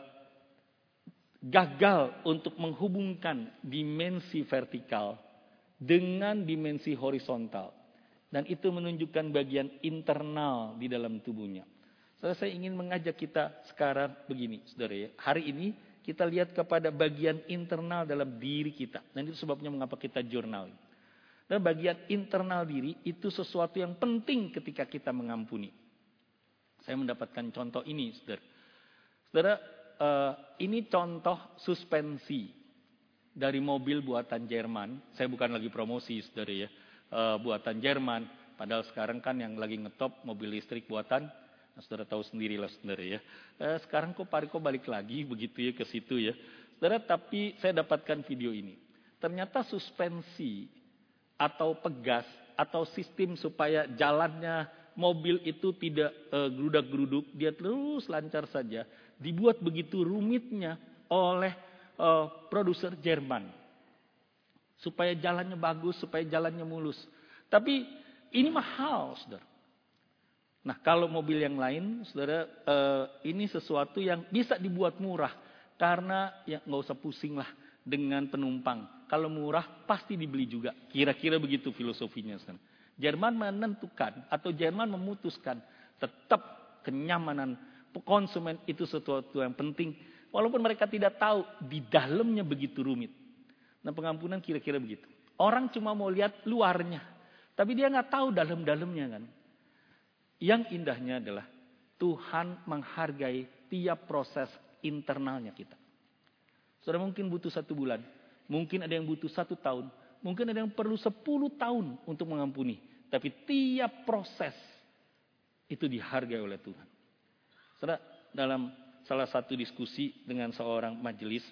gagal untuk menghubungkan dimensi vertikal dengan dimensi horizontal. Dan itu menunjukkan bagian internal di dalam tubuhnya. Saudara, saya ingin mengajak kita sekarang begini, saudara ya. Hari ini kita lihat kepada bagian internal dalam diri kita. Dan itu sebabnya mengapa kita jurnal. Dan bagian internal diri itu sesuatu yang penting ketika kita mengampuni. Saya mendapatkan contoh ini, saudara. Saudara, uh, ini contoh suspensi dari mobil buatan Jerman. Saya bukan lagi promosi, saudara ya. Uh, buatan Jerman. Padahal sekarang kan yang lagi ngetop mobil listrik buatan, nah, saudara tahu sendirilah, saudara ya. Uh, sekarang kok Pariko balik lagi begitu ya ke situ ya. Saudara, tapi saya dapatkan video ini. Ternyata suspensi atau pegas atau sistem supaya jalannya mobil itu tidak uh, gerudak-geruduk, dia terus lancar saja, dibuat begitu rumitnya oleh uh, produser Jerman. Supaya jalannya bagus, supaya jalannya mulus. Tapi ini mahal, saudara. Nah, kalau mobil yang lain, saudara, uh, ini sesuatu yang bisa dibuat murah. Karena ya nggak usah pusing lah dengan penumpang. Kalau murah pasti dibeli juga. Kira-kira begitu filosofinya, saudara. Jerman menentukan atau Jerman memutuskan tetap kenyamanan konsumen itu sesuatu yang penting. Walaupun mereka tidak tahu di dalamnya begitu rumit. Nah, pengampunan kira-kira begitu. Orang cuma mau lihat luarnya. Tapi dia nggak tahu dalam-dalamnya kan. Yang indahnya adalah Tuhan menghargai tiap proses internalnya kita. Saudara, mungkin butuh satu bulan. Mungkin ada yang butuh satu tahun. Mungkin ada yang perlu sepuluh tahun untuk mengampuni. Tapi tiap proses itu dihargai oleh Tuhan. Saudara, dalam salah satu diskusi dengan seorang majelis,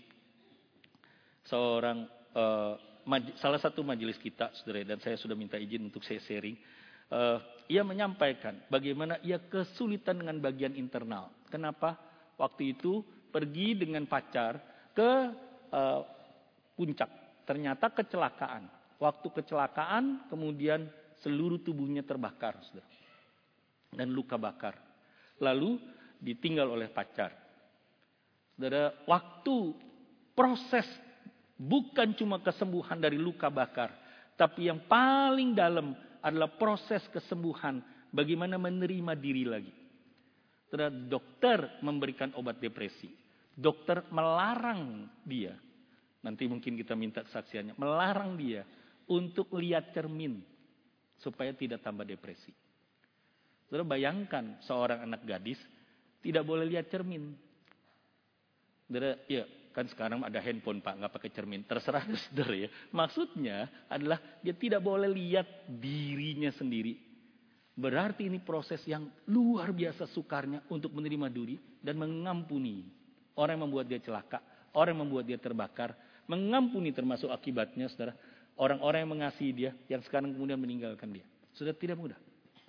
seorang uh, maj- salah satu majelis kita, saudara, dan saya sudah minta izin untuk saya sharing. Uh, ia menyampaikan bagaimana ia kesulitan dengan bagian internal. Kenapa? Waktu itu pergi dengan pacar ke uh, puncak. Ternyata kecelakaan. Waktu kecelakaan kemudian seluruh tubuhnya terbakar, saudara. Dan luka bakar. Lalu ditinggal oleh pacar. Saudara, waktu proses bukan cuma kesembuhan dari luka bakar. Tapi yang paling dalam adalah proses kesembuhan. Bagaimana menerima diri lagi. Saudara, dokter memberikan obat depresi. Dokter melarang dia. Nanti mungkin kita minta kesaksiannya. Melarang dia untuk lihat cermin. Supaya tidak tambah depresi. Saudara, bayangkan seorang anak gadis tidak boleh lihat cermin. Saudara, ya kan sekarang ada handphone pak, nggak pakai cermin. Terserah saudara ya. Maksudnya adalah dia tidak boleh lihat dirinya sendiri. Berarti ini proses yang luar biasa sukarnya untuk menerima diri dan mengampuni orang yang membuat dia celaka, orang yang membuat dia terbakar. Mengampuni termasuk akibatnya, saudara. Orang-orang yang mengasihi dia, yang sekarang kemudian meninggalkan dia. Saudara, tidak mudah.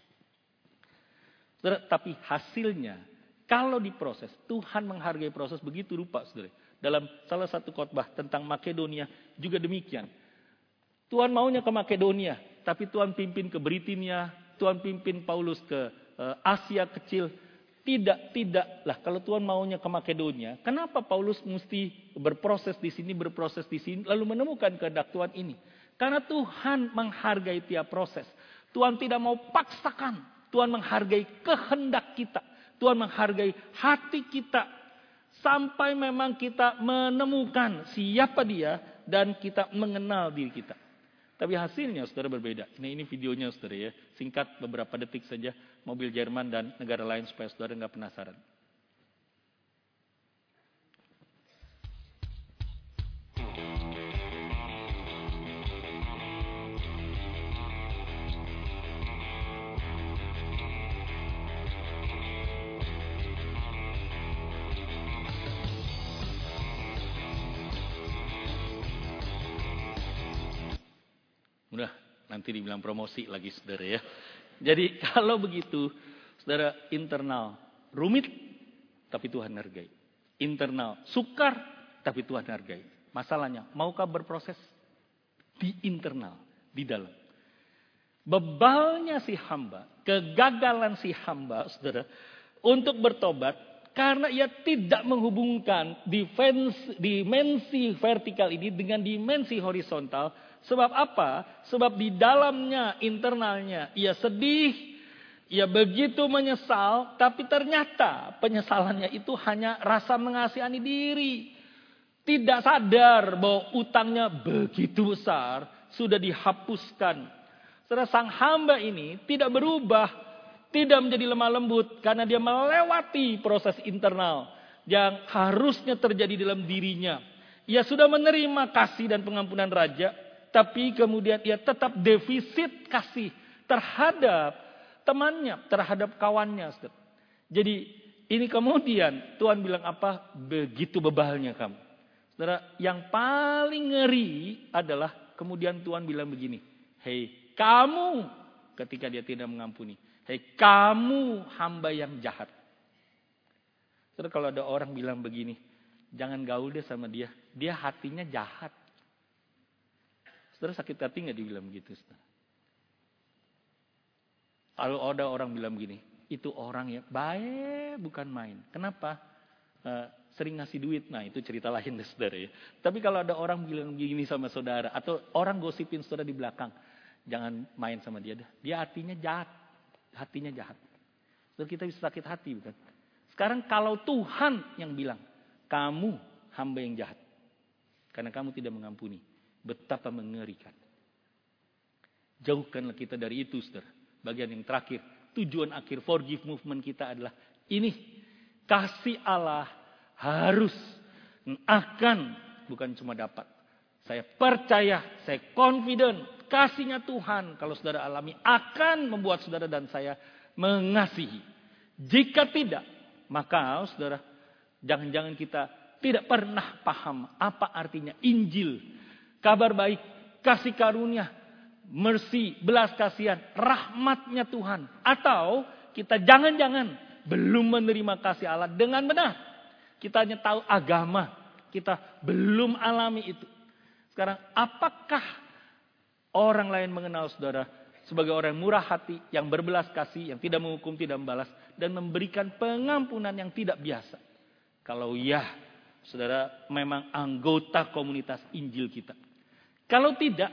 Saudara, tapi hasilnya, kalau diproses, Tuhan menghargai proses begitu rupa, saudara. Dalam salah satu khotbah tentang Makedonia, juga demikian. Tuhan maunya ke Makedonia, tapi Tuhan pimpin ke Britinia, Tuhan pimpin Paulus ke uh, Asia kecil. Tidak, tidak lah. Kalau Tuhan maunya ke Makedonia, kenapa Paulus mesti berproses di sini, berproses di sini, lalu menemukan kehendak Tuhan ini? Karena Tuhan menghargai tiap proses. Tuhan tidak mau paksakan. Tuhan menghargai kehendak kita. Tuhan menghargai hati kita. Sampai memang kita menemukan siapa dia dan kita mengenal diri kita. Tapi hasilnya saudara berbeda. Nah, ini videonya saudara ya. Singkat beberapa detik saja. Mobil Jerman dan negara lain supaya saudara nggak penasaran. Mudah nanti dibilang promosi lagi saudara ya. Jadi kalau begitu saudara, internal rumit tapi Tuhan hargai. Internal sukar tapi Tuhan hargai. Masalahnya, maukah berproses di internal, di dalam. Bebalnya si hamba, kegagalan si hamba, saudara, untuk bertobat karena ia tidak menghubungkan dimensi, dimensi vertikal ini dengan dimensi horizontal. Sebab apa? Sebab di dalamnya, internalnya, ia sedih, ia begitu menyesal, tapi ternyata penyesalannya itu hanya rasa mengasihani diri. Tidak sadar bahwa utangnya begitu besar, sudah dihapuskan. Saudara, sang hamba ini tidak berubah, tidak menjadi lemah lembut, karena dia melewati proses internal yang harusnya terjadi dalam dirinya. Ia sudah menerima kasih dan pengampunan raja, tapi kemudian ia tetap defisit kasih terhadap temannya, terhadap kawannya. Jadi ini kemudian Tuhan bilang apa? Begitu bebalnya kamu. Saudara, yang paling ngeri adalah kemudian Tuhan bilang begini. Hei kamu, ketika dia tidak mengampuni. Hei kamu hamba yang jahat. Saudara, kalau ada orang bilang begini, jangan gaul deh sama dia. Dia hatinya jahat. Saudara, sakit hati gak dibilang begitu? Saudara? Kalau ada orang bilang begini, itu orang ya baik bukan main. Kenapa? Uh, sering ngasih duit. Nah itu cerita lain deh saudara ya. Tapi kalau ada orang bilang begini sama saudara, atau orang gosipin saudara di belakang, jangan main sama dia dah. Dia hatinya jahat. Hatinya jahat. Saudara, kita bisa sakit hati bukan? Sekarang kalau Tuhan yang bilang, kamu hamba yang jahat. Karena kamu tidak mengampuni. Betapa mengerikan. Jauhkanlah kita dari itu saudara. Bagian yang terakhir, tujuan akhir forgive movement kita adalah ini. Kasih Allah harus, akan, bukan cuma dapat. Saya percaya, saya confident, kasihnya Tuhan kalau saudara alami akan membuat saudara dan saya mengasihi. Jika tidak, maka saudara, jangan-jangan kita tidak pernah paham apa artinya Injil. Kabar baik, kasih karunia, mercy, belas kasihan, rahmatnya Tuhan. Atau kita jangan-jangan belum menerima kasih Allah dengan benar. Kita hanya tahu agama, kita belum alami itu. Sekarang apakah orang lain mengenal saudara sebagai orang yang murah hati, yang berbelas kasih, yang tidak menghukum, tidak membalas, dan memberikan pengampunan yang tidak biasa? Kalau ya, saudara memang anggota komunitas Injil kita. Kalau tidak,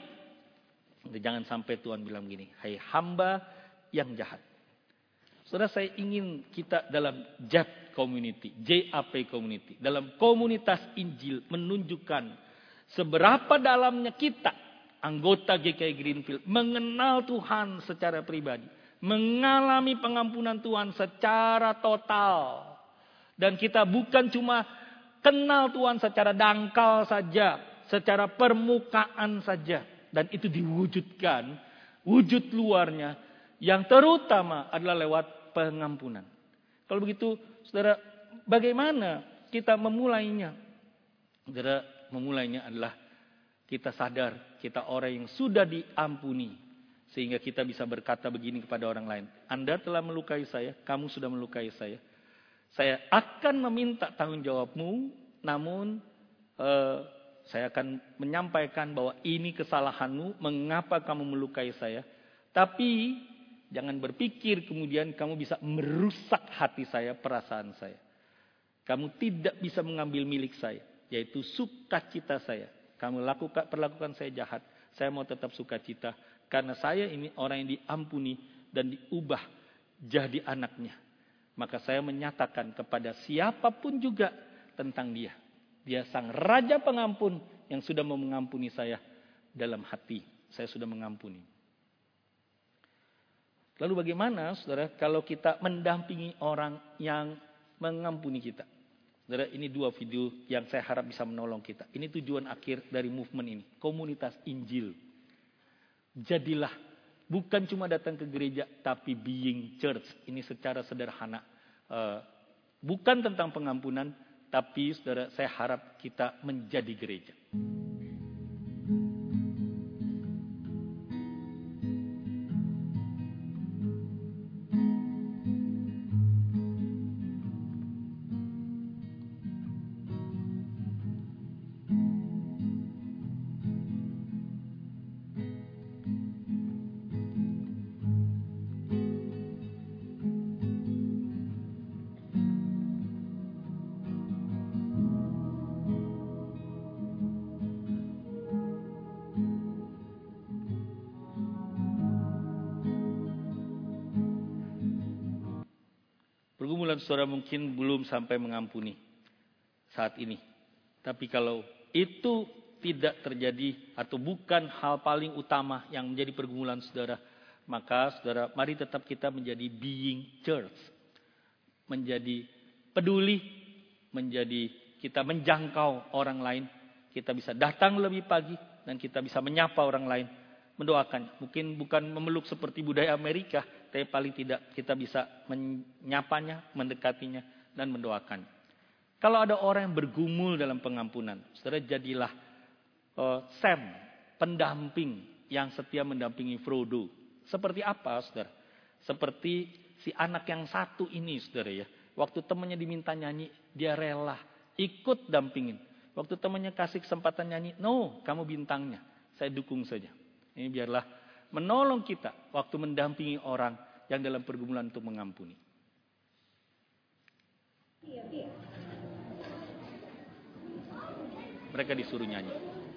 jangan sampai Tuhan bilang begini, hai hamba yang jahat. Saudara, saya ingin kita dalam J A P community, J A P community, dalam komunitas Injil menunjukkan seberapa dalamnya kita, anggota G K I Greenfield, mengenal Tuhan secara pribadi. Mengalami pengampunan Tuhan secara total. Dan kita bukan cuma kenal Tuhan secara dangkal saja, secara permukaan saja. Dan itu diwujudkan, wujud luarnya yang terutama adalah lewat pengampunan. Kalau begitu, saudara, bagaimana kita memulainya? Saudara, memulainya adalah kita sadar kita orang yang sudah diampuni. Sehingga kita bisa berkata begini kepada orang lain. Anda telah melukai saya, kamu sudah melukai saya. Saya akan meminta tanggung jawabmu, namun eh, saya akan menyampaikan bahwa ini kesalahanmu, mengapa kamu melukai saya. Tapi jangan berpikir kemudian kamu bisa merusak hati saya, perasaan saya. Kamu tidak bisa mengambil milik saya, yaitu sukacita saya. Kamu lakukan, perlakukan saya jahat, saya mau tetap sukacita. Karena saya ini orang yang diampuni dan diubah jadi anaknya. Maka saya menyatakan kepada siapapun juga tentang dia. Dia sang raja pengampun yang sudah mau mengampuni saya dalam hati. Saya sudah mengampuni. Lalu bagaimana saudara kalau kita mendampingi orang yang mengampuni kita? Saudara, ini dua video yang saya harap bisa menolong kita. Ini tujuan akhir dari movement ini. Komunitas Injil. Jadilah bukan cuma datang ke gereja tapi being church. Ini secara sederhana. Uh, bukan tentang pengampunan. Tapi saudara, saya harap kita menjadi gereja. pergumulan saudara mungkin belum sampai mengampuni saat ini. Tapi kalau itu tidak terjadi atau bukan hal paling utama yang menjadi pergumulan saudara, maka saudara, mari tetap kita menjadi being church. Menjadi peduli, menjadi kita menjangkau orang lain. Kita bisa datang lebih pagi dan kita bisa menyapa orang lain, mendoakan. Mungkin bukan memeluk seperti budaya Amerika, tapi paling tidak kita bisa menyapanya, mendekatinya, dan mendoakan. Kalau ada orang yang bergumul dalam pengampunan, saudara, jadilah uh, Sam, pendamping yang setia mendampingi Frodo. Seperti apa, saudara? Seperti si anak yang satu ini, saudara ya. Waktu temannya diminta nyanyi, dia rela ikut dampingin. Waktu temannya kasih kesempatan nyanyi, no, kamu bintangnya, saya dukung saja. Ini biarlah menolong kita waktu mendampingi orang yang dalam pergumulan untuk mengampuni. Mereka disuruh nyanyi.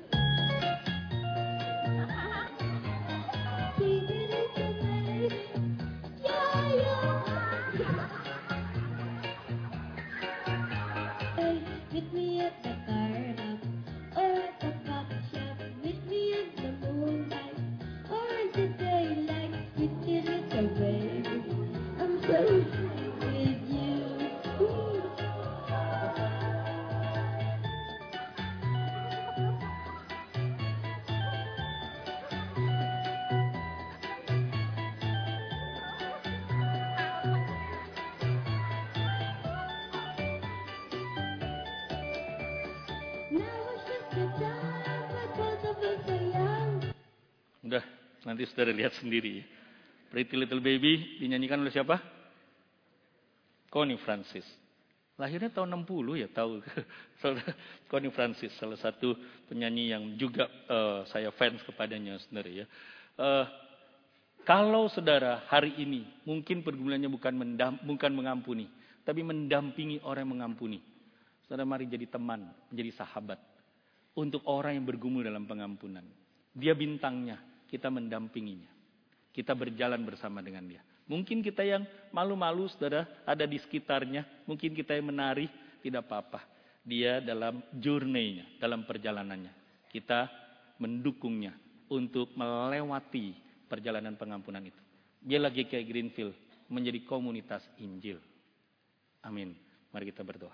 Udah, nanti saudara lihat sendiri. Pretty Little Baby dinyanyikan oleh siapa? Connie Francis. Lahirnya tahun enam puluh ya, tahu. Connie Francis, salah satu penyanyi yang juga uh, saya fans kepadanya, saudara ya. Uh, kalau saudara hari ini mungkin pergumulannya bukan mendam, bukan mengampuni, tapi mendampingi orang yang mengampuni. Saudara, mari jadi teman, menjadi sahabat untuk orang yang bergumul dalam pengampunan. Dia bintangnya, kita mendampinginya. Kita berjalan bersama dengan dia. Mungkin kita yang malu-malu, saudara, ada di sekitarnya. Mungkin kita yang menari, tidak apa-apa. Dia dalam journey-nya, dalam perjalanannya. Kita mendukungnya untuk melewati perjalanan pengampunan itu. Dia lagi kayak Greenfield, menjadi komunitas Injil. Amin. Mari kita berdoa.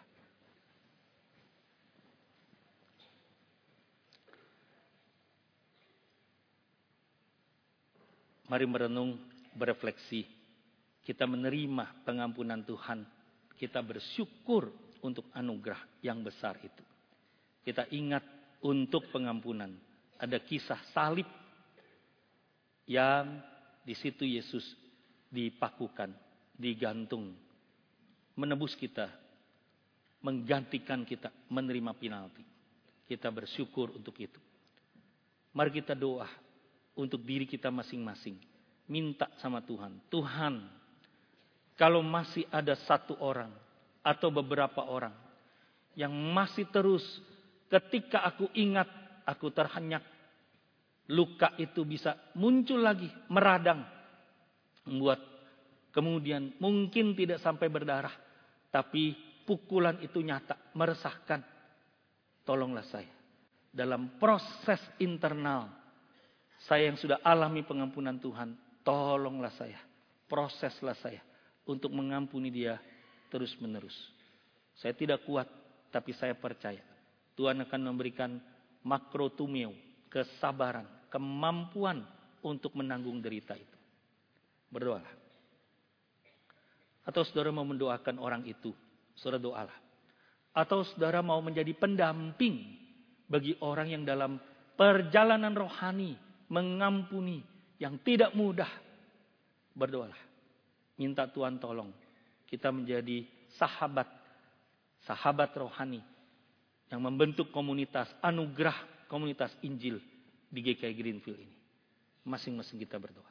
Mari merenung, berefleksi. Kita menerima pengampunan Tuhan. Kita bersyukur untuk anugerah yang besar itu. Kita ingat untuk pengampunan. Ada kisah salib yang di situ Yesus dipakukan, digantung. Menebus kita, menggantikan kita, menerima penalti. Kita bersyukur untuk itu. Mari kita doa untuk diri kita masing-masing. Minta sama Tuhan. Tuhan, kalau masih ada satu orang atau beberapa orang yang masih terus ketika aku ingat, aku terhenyak. Luka itu bisa muncul lagi, meradang. Membuat kemudian mungkin tidak sampai berdarah. Tapi pukulan itu nyata, meresahkan. Tolonglah saya. Dalam proses internal saya yang sudah alami pengampunan Tuhan, tolonglah saya, proseslah saya untuk mengampuni dia terus menerus. Saya tidak kuat, tapi saya percaya Tuhan akan memberikan makrotumio, kesabaran, kemampuan untuk menanggung derita itu. Berdoalah. Atau saudara mau mendoakan orang itu, saudara doalah. Atau saudara mau menjadi pendamping bagi orang yang dalam perjalanan rohani, mengampuni yang tidak mudah. Berdoalah. Minta Tuhan tolong. Kita menjadi sahabat. Sahabat rohani. Yang membentuk komunitas anugerah. Komunitas Injil di G K I Greenfield ini. Masing-masing kita berdoa.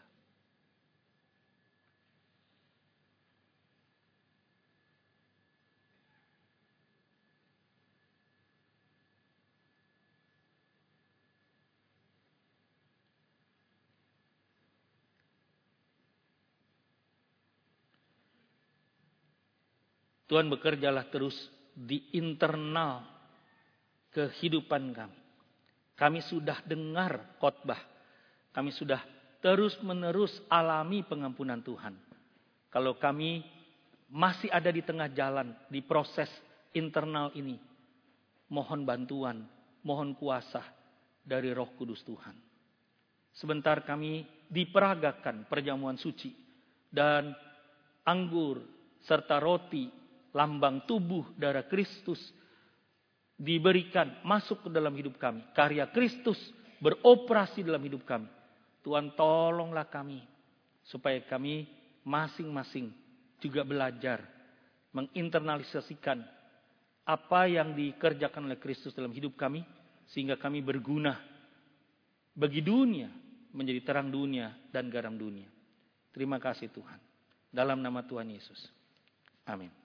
Tuhan bekerjalah terus di internal kehidupan kami. Kami sudah dengar khotbah. Kami sudah terus-menerus alami pengampunan Tuhan. Kalau kami masih ada di tengah jalan, di proses internal ini, mohon bantuan, mohon kuasa dari Roh Kudus Tuhan. Sebentar kami diperagakan perjamuan suci dan anggur serta roti, lambang tubuh darah Kristus diberikan masuk ke dalam hidup kami. Karya Kristus beroperasi dalam hidup kami. Tuhan tolonglah kami supaya kami masing-masing juga belajar menginternalisasikan apa yang dikerjakan oleh Kristus dalam hidup kami, sehingga kami berguna bagi dunia, menjadi terang dunia dan garam dunia. Terima kasih Tuhan. Dalam nama Tuhan Yesus. Amin.